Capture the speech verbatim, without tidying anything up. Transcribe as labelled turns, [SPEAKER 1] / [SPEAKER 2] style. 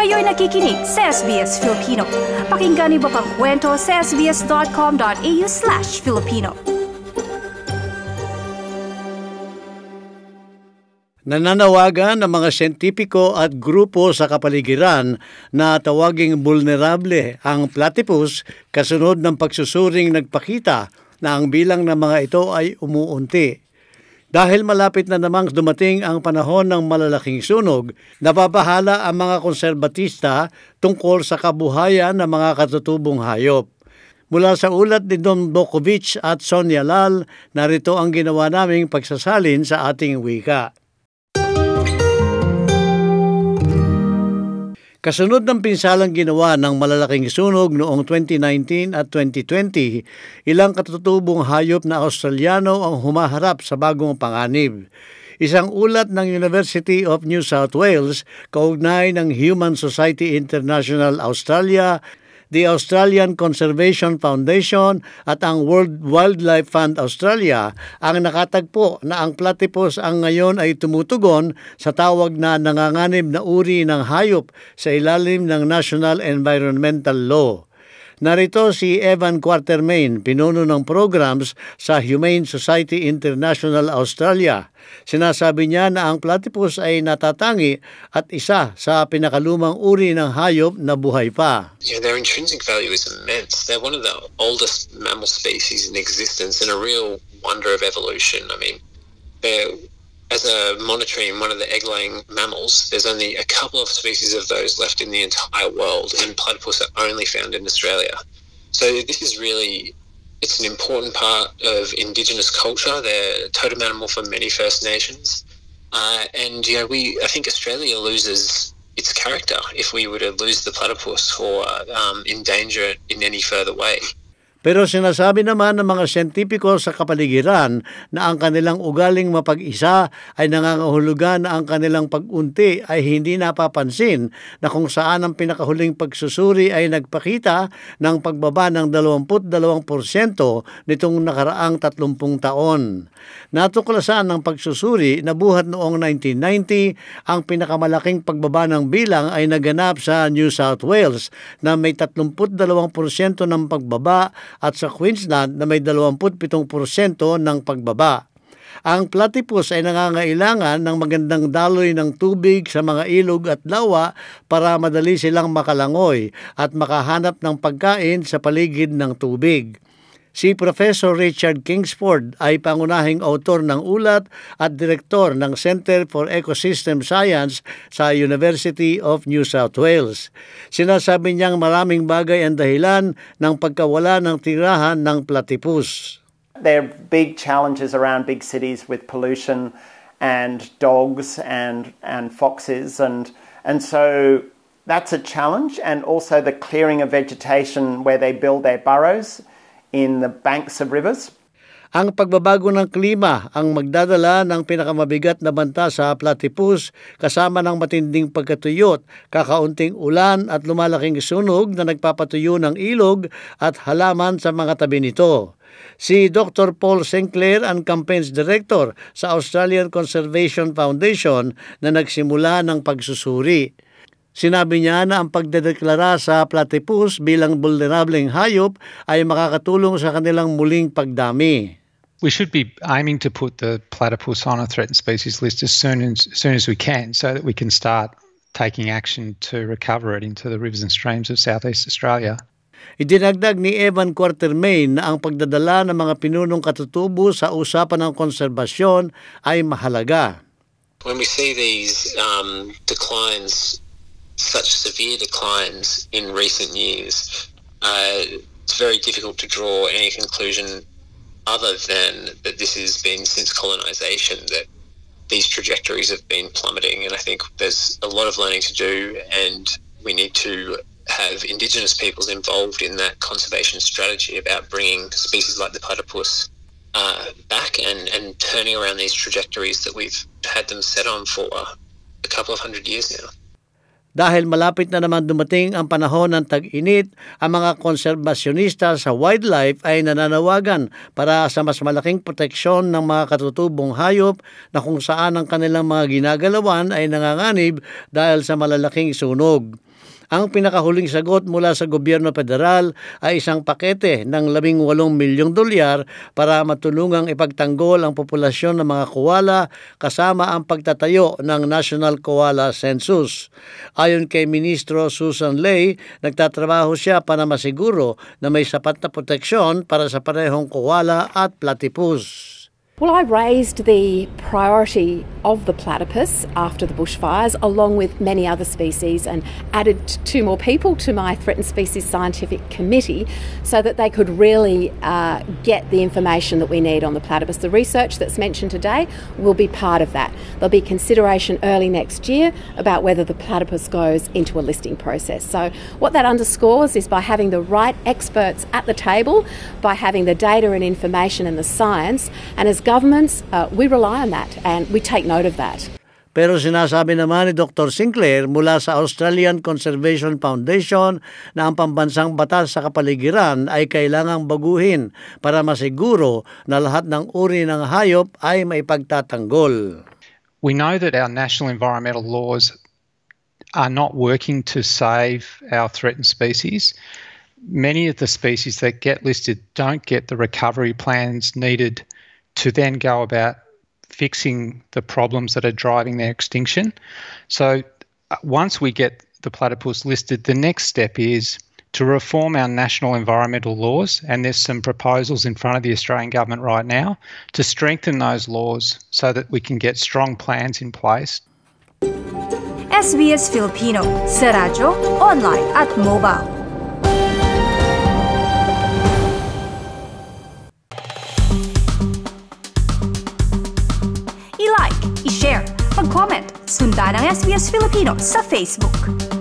[SPEAKER 1] Kayo'y nakikinig sa S B S Filipino. Pakinggan niyo pa ang kwento sa sbs.com.au slash Filipino.
[SPEAKER 2] Nananawagan ng mga siyentipiko at grupo sa kapaligiran na tawaging vulnerable ang platypus kasunod ng pagsusuring nagpakita na ang bilang ng mga ito ay umuunti. Dahil malapit na namang dumating ang panahon ng malalaking sunog, nababahala ang mga konserbatista tungkol sa kabuhayan ng mga katutubong hayop. Mula sa ulat ni Don Bokovic at Sonia Lal, narito ang ginawa naming pagsasalin sa ating wika. Kasunod ng pinsalang ginawa ng malalaking sunog noong twenty nineteen at twenty twenty, ilang katutubong hayop na Australiano ang humaharap sa bagong panganib. Isang ulat ng University of New South Wales, kaugnay ng Human Society International Australia, the Australian Conservation Foundation at ang World Wildlife Fund Australia ang nakatagpo na ang platypus ang ngayon ay tumutugon sa tawag na nanganganib na uri ng hayop sa ilalim ng National Environmental Law. Narito si Evan Quatermain, pinuno ng programs sa Humane Society International Australia. Sinasabi niya na ang platypus ay natatangi at isa sa pinakalumang uri ng hayop na buhay pa.
[SPEAKER 3] Yeah, their intrinsic value is immense. They're one of the oldest mammal species in existence and a real wonder of evolution. I mean, they're as a monitoring one of the egg-laying mammals, there's only a couple of species of those left in the entire world, and platypus are only found in Australia. So this is really, it's an important part of Indigenous culture. They're a totem animal for many First Nations. Uh, and, you know, we, I think Australia loses its character if we were to lose the platypus or um, endanger it in any further way.
[SPEAKER 2] Pero sinasabi naman ng mga siyentipiko sa kapaligiran na ang kanilang ugaling mapag-isa ay nangangahulugan na ang kanilang pag-unti ay hindi napapansin na kung saan ang pinakahuling pagsusuri ay nagpakita ng pagbaba ng dalawampu't dalawang porsyento nitong nakaraang tatlumpung taon. Natuklasan ng pagsusuri na buhat noong nineteen ninety, ang pinakamalaking pagbaba ng bilang ay naganap sa New South Wales na may tatlumput dalawang porsyento ng pagbaba at sa Queensland na may dalawampu't pitong porsyento ng pagbaba. Ang platypus ay nangangailangan ng magandang daloy ng tubig sa mga ilog at lawa para madali silang makalangoy at makahanap ng pagkain sa paligid ng tubig. Si Professor Richard Kingsford ay pangunahing autor ng ulat at direktor ng Center for Ecosystem Science sa University of New South Wales. Sinasabi niyang maraming bagay ang dahilan ng pagkawala ng tirahan ng platypus.
[SPEAKER 4] There are big challenges around big cities with pollution and dogs and and foxes and and so that's a challenge, and also the clearing of vegetation where they build their burrows in the banks of rivers.
[SPEAKER 2] Ang pagbabago ng klima ang magdadala ng pinakamabigat na banta sa platypus kasama ng matinding pagkatuyot, kakaunting ulan at lumalaking sunog na nagpapatuyo ng ilog at halaman sa mga tabi nito. Si Doctor Paul Sinclair ang Campaigns Director sa Australian Conservation Foundation na nagsimula ng pagsusuri. Sinabi niya na ang pagdedeklara sa platypus bilang vulnerableng hayop ay makakatulong sa kanilang muling pagdami.
[SPEAKER 5] We should be aiming to put the platypus on a threatened species list as soon as, as soon as we can so that we can start taking action to recover it into the rivers and streams of Southeast Australia.
[SPEAKER 2] Idinagdag ni Evan Quatermain na ang pagdadala ng mga pinunong katutubo sa usapan ng konserbasyon ay mahalaga.
[SPEAKER 3] When we see these um, declines, such severe declines in recent years, uh, it's very difficult to draw any conclusion other than that this has been since colonisation that these trajectories have been plummeting. And I think there's a lot of learning to do, and we need to have Indigenous peoples involved in that conservation strategy about bringing species like the platypus uh, back and, and turning around these trajectories that we've had them set on for a couple of hundred years now.
[SPEAKER 2] Dahil malapit na naman dumating ang panahon ng tag-init, ang mga konserbasyonista sa wildlife ay nananawagan para sa mas malaking proteksyon ng mga katutubong hayop na kung saan ang kanilang mga ginagalawan ay nanganganib dahil sa malalaking sunog. Ang pinakahuling sagot mula sa gobyerno federal ay isang pakete ng labing walong milyong dolyar para matulungang ipagtanggol ang populasyon ng mga koala kasama ang pagtatayo ng National Koala Census. Ayon kay Ministro Susan Ley, nagtatrabaho siya para masiguro na may sapat na proteksyon para sa parehong koala at platypus.
[SPEAKER 6] Well, I raised the priority of the platypus after the bushfires, along with many other species, and added two more people to my Threatened Species Scientific Committee so that they could really uh, get the information that we need on the platypus. The research that's mentioned today will be part of that. There'll be consideration early next year about whether the platypus goes into a listing process. So what that underscores is by having the right experts at the table, by having the data and information and the science, and as governments, uh, we rely on that and we take note of that.
[SPEAKER 2] Pero sinasabi naman ni Doctor Sinclair mula sa Australian Conservation Foundation na ang pambansang batas sa kapaligiran ay kailangang baguhin para masiguro na lahat ng uri ng hayop ay maipagtatanggol.
[SPEAKER 5] We know that our national environmental laws are not working to save our threatened species. Many of the species that get listed don't get the recovery plans needed to then go about fixing the problems that are driving their extinction. So once we get the platypus listed, the next step is to reform our national environmental laws, and there's some proposals in front of the Australian government right now to strengthen those laws so that we can get strong plans in place.
[SPEAKER 1] S B S Filipino, sa radyo, online at mobile. I-like, i-share, mag-comment, sundan ang S B S Filipino sa Facebook.